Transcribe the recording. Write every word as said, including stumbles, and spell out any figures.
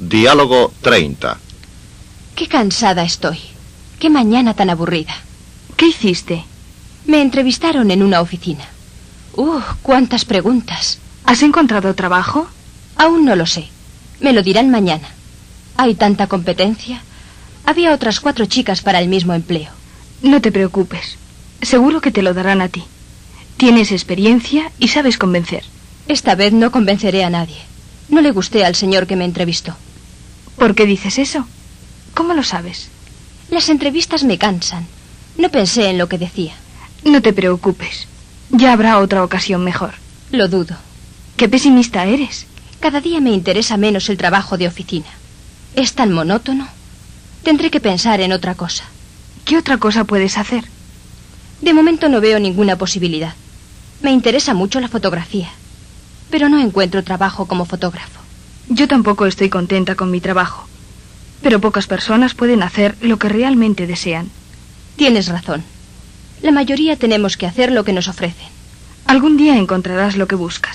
Diálogo treinta. Qué cansada estoy. Qué mañana tan aburrida. ¿Qué hiciste? Me entrevistaron en una oficina. ¡Uh, cuántas preguntas! ¿Has encontrado trabajo? Aún no lo sé. Me lo dirán mañana. Hay tanta competencia. Había otras cuatro chicas para el mismo empleo. No te preocupes. Seguro que te lo darán a ti. Tienes experiencia y sabes convencer. Esta vez no convenceré a nadie. No le gusté al señor que me entrevistó. ¿Por qué dices eso? ¿Cómo lo sabes? Las entrevistas me cansan. No pensé en lo que decía. No te preocupes. Ya habrá otra ocasión mejor. Lo dudo. Qué pesimista eres. Cada día me interesa menos el trabajo de oficina. Es tan monótono. Tendré que pensar en otra cosa. ¿Qué otra cosa puedes hacer? De momento no veo ninguna posibilidad. Me interesa mucho la fotografía, pero no encuentro trabajo como fotógrafo. Yo tampoco estoy contenta con mi trabajo, pero pocas personas pueden hacer lo que realmente desean. Tienes razón. La mayoría tenemos que hacer lo que nos ofrecen. Algún día encontrarás lo que buscas.